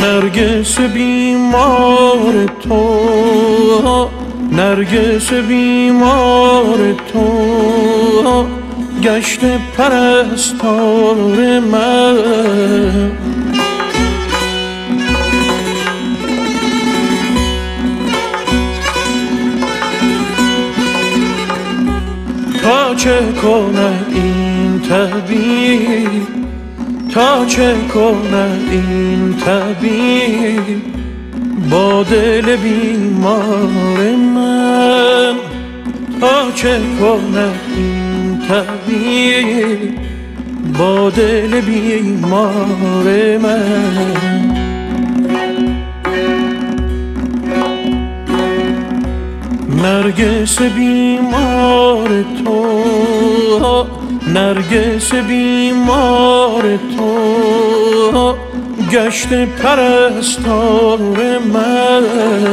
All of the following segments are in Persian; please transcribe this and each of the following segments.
نرگس بیمار تو، نرگس بیمار تو گشت پرستار من. تا چه کنه این طبیب، تا چه کنه این طبیب با دل بیمار من. تا چه کنه این طبیب با دل بیمار من. نرگس بیمار تو، نرگس بیمار تو گشت پرستار من.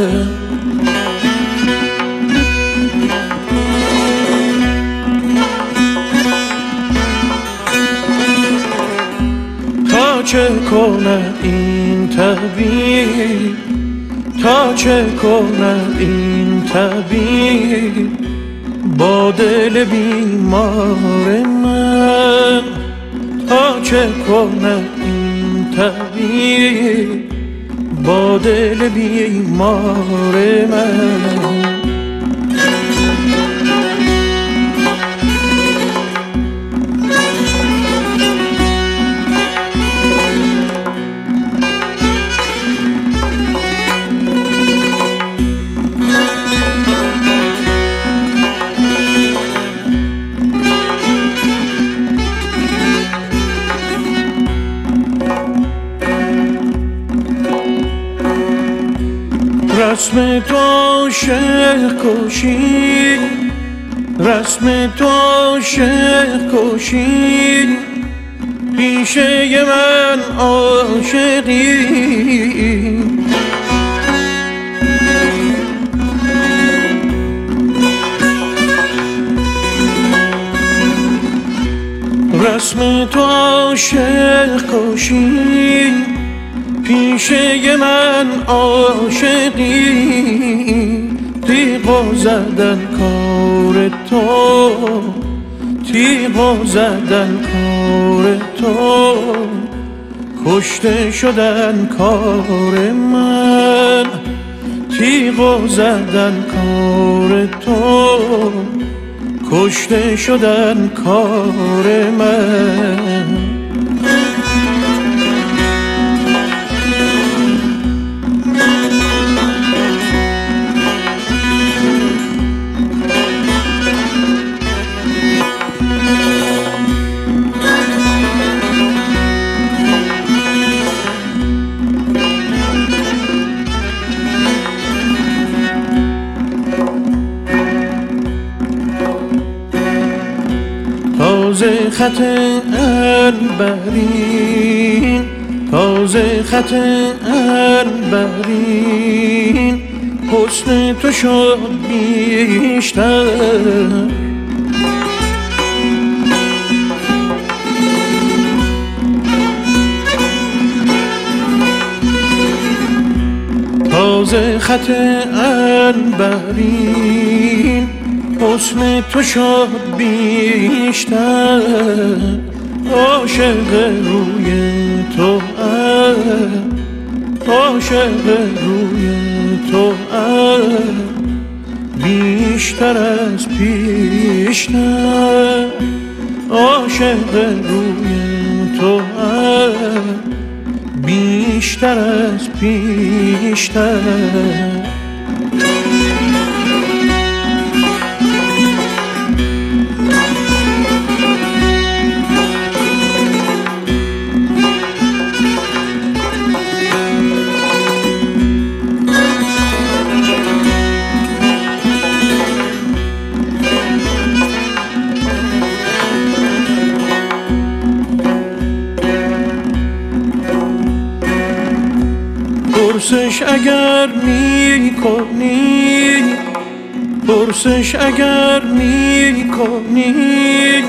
تا چه کنه این طبیب، تا چه کنه این طبیب با دل بیمار من. تا چه کنه این طبیب با دل بیمار من. رسم تو عاشق کشی، رسم تو عاشق کشی پیشه من عاشقی. رسم تو عاشق کشی پیشه من عاشقی. تیغ زدن کار تو، تیغ زدن کار تو کشته شدن کار من. تیغ زدن کار تو کشته شدن کار من. تازه خط عنبرین، تازه خط عنبرین حسن تو شد بیشتر. تازه خط عنبرین حسن تو شد بیشتر. عاشق روی تو عاشق روی تو بیشتر از پیشتر. عاشق روی تو بیشتر از پیشتر. پرسش اگر می کنی، پرسش اگر می کنی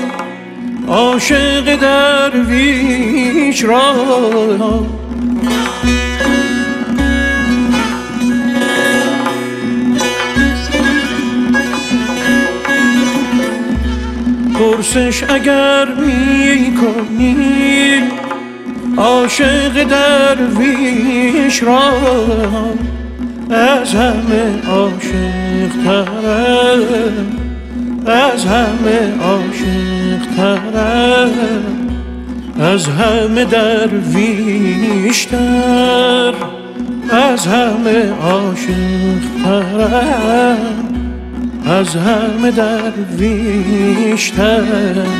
عاشق درویش را پرسش اگر می کنی عاشق درویش را، از همه عاشق ترم، از همه عاشق ترم، از همه درویشتر، از همه عاشق ترم، از همه درویشتر.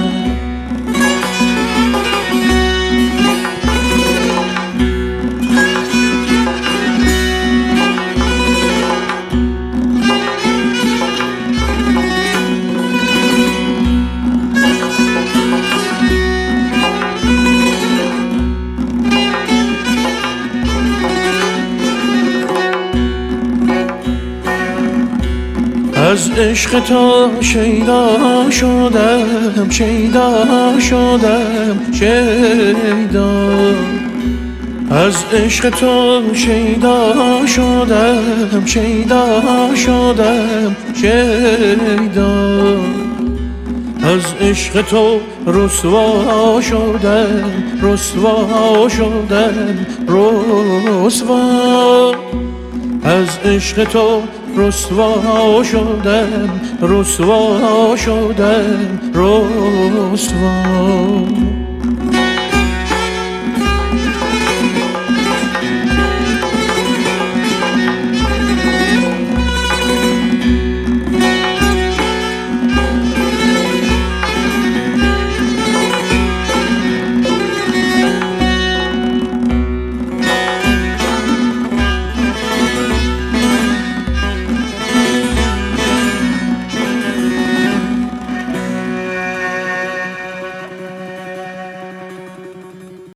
از عشق تو شیدا شدم، شیدا شدم، شیدا. از عشق تو شیدا شدم، شیدا شدم، شیدا. از عشق تو رسوا شدم، رسوا شدم، رسوا. از عشق تو رسوا شدم، رسوا شدم، رسوا.